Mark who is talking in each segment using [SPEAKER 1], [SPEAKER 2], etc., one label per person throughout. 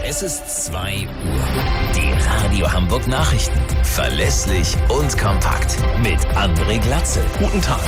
[SPEAKER 1] Es ist 2 Uhr. Die Radio Hamburg Nachrichten. Verlässlich und kompakt. Mit André Glatzel. Guten Tag.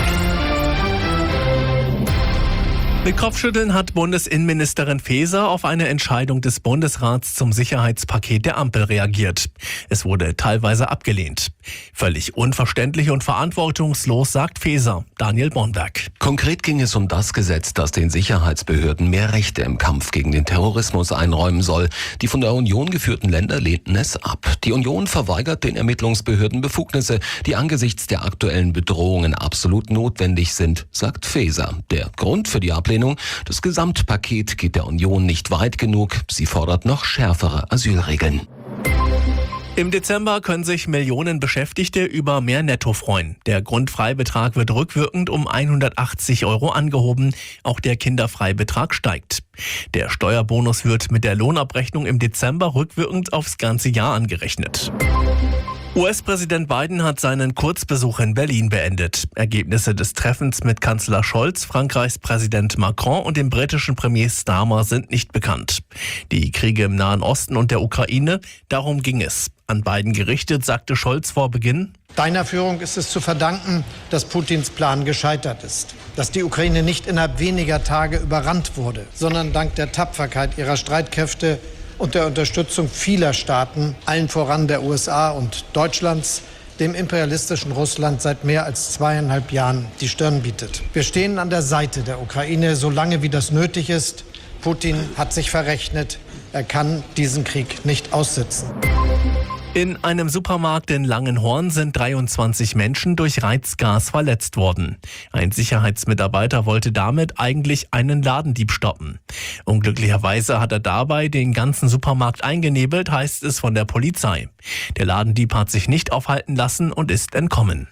[SPEAKER 2] Mit Kopfschütteln hat Bundesinnenministerin Faeser auf eine Entscheidung des Bundesrats zum Sicherheitspaket der Ampel reagiert. Es wurde teilweise abgelehnt. Völlig unverständlich und verantwortungslos, sagt Faeser. Daniel Bornberg.
[SPEAKER 3] Konkret ging es um das Gesetz, das den Sicherheitsbehörden mehr Rechte im Kampf gegen den Terrorismus einräumen soll. Die von der Union geführten Länder lehnten es ab. Die Union verweigert den Ermittlungsbehörden Befugnisse, die angesichts der aktuellen Bedrohungen absolut notwendig sind, sagt Faeser. Der Grund für die Ablehnung: das Gesamtpaket geht der Union nicht weit genug. Sie fordert noch schärfere Asylregeln.
[SPEAKER 2] Im Dezember können sich Millionen Beschäftigte über mehr Netto freuen. Der Grundfreibetrag wird rückwirkend um 180 € angehoben. Auch der Kinderfreibetrag steigt. Der Steuerbonus wird mit der Lohnabrechnung im Dezember rückwirkend aufs ganze Jahr angerechnet. US-Präsident Biden hat seinen Kurzbesuch in Berlin beendet. Ergebnisse des Treffens mit Kanzler Scholz, Frankreichs Präsident Macron und dem britischen Premier Starmer sind nicht bekannt. Die Kriege im Nahen Osten und der Ukraine, darum ging es. An beiden gerichtet sagte Scholz vor Beginn:
[SPEAKER 4] Deiner Führung ist es zu verdanken, dass Putins Plan gescheitert ist. Dass die Ukraine nicht innerhalb weniger Tage überrannt wurde, sondern dank der Tapferkeit ihrer Streitkräfte und der Unterstützung vieler Staaten, allen voran der USA und Deutschlands, dem imperialistischen Russland seit mehr als 2,5 Jahren die Stirn bietet. Wir stehen an der Seite der Ukraine, solange wie das nötig ist. Putin hat sich verrechnet. Er kann diesen Krieg nicht aussitzen.
[SPEAKER 2] In einem Supermarkt in Langenhorn sind 23 Menschen durch Reizgas verletzt worden. Ein Sicherheitsmitarbeiter wollte damit eigentlich einen Ladendieb stoppen. Unglücklicherweise hat er dabei den ganzen Supermarkt eingenebelt, heißt es von der Polizei. Der Ladendieb hat sich nicht aufhalten lassen und ist entkommen.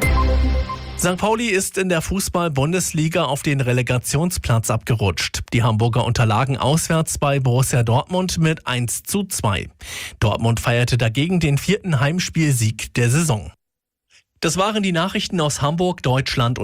[SPEAKER 2] St. Pauli ist in der Fußball-Bundesliga auf den Relegationsplatz abgerutscht. Die Hamburger unterlagen auswärts bei Borussia Dortmund mit 1:2. Dortmund feierte dagegen den 4. Heimspielsieg der Saison. Das waren die Nachrichten aus Hamburg, Deutschland und